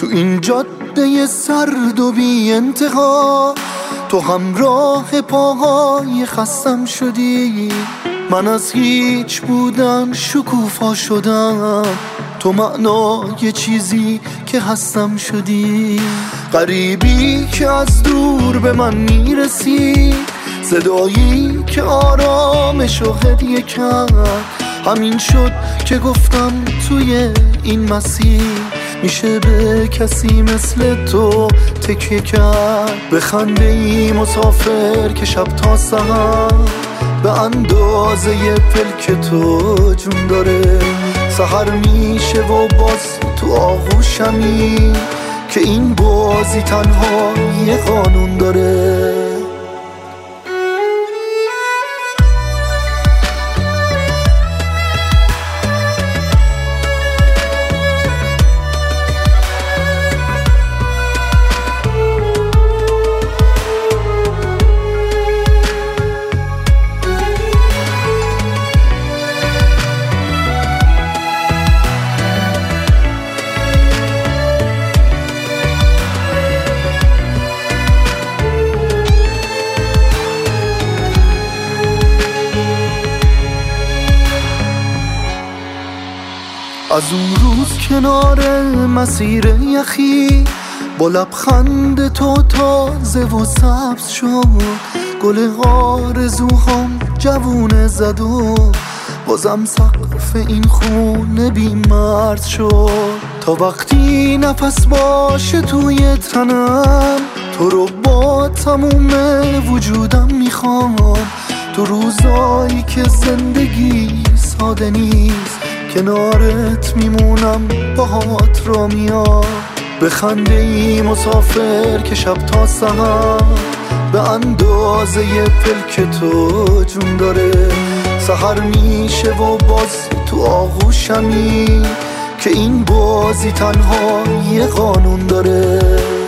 تو این جاده سرد و بی انتها، تو همراه پاهای خستم شدی. من از هیچ بودن شکوفا شدم، تو معنای چیزی که هستم شدی. غریبی که از دور به من میرسی، صدایی که آرامش و هدیه کرد. همین شد که گفتم توی این مسیر میشه به کسی مثل تو تکیه کرد. به خنده ای مسافر که شب تا سحر به اندازه پلک تو جون داره. سحر میشه و باز تو آغوشمی که این بازی تنها یه قانون داره. از اون روز کنار مسیر یخی با لبخند تو تازه و سبز شد. گل آرزوهام جوونه زد و بازم سقف این خونه بی مرز شد. تا وقتی نفس باشه توی تنم، تو رو با تموم وجودم میخوام. تو روزایی که زندگی ساده نیست، کنارت میمونم باهات را میام. به خنده ای مسافر که شب تا سحر به اندازه پلک تو جون داره. سحر میشه و باز تو آغوشمی که این بازی تنها یه قانون داره.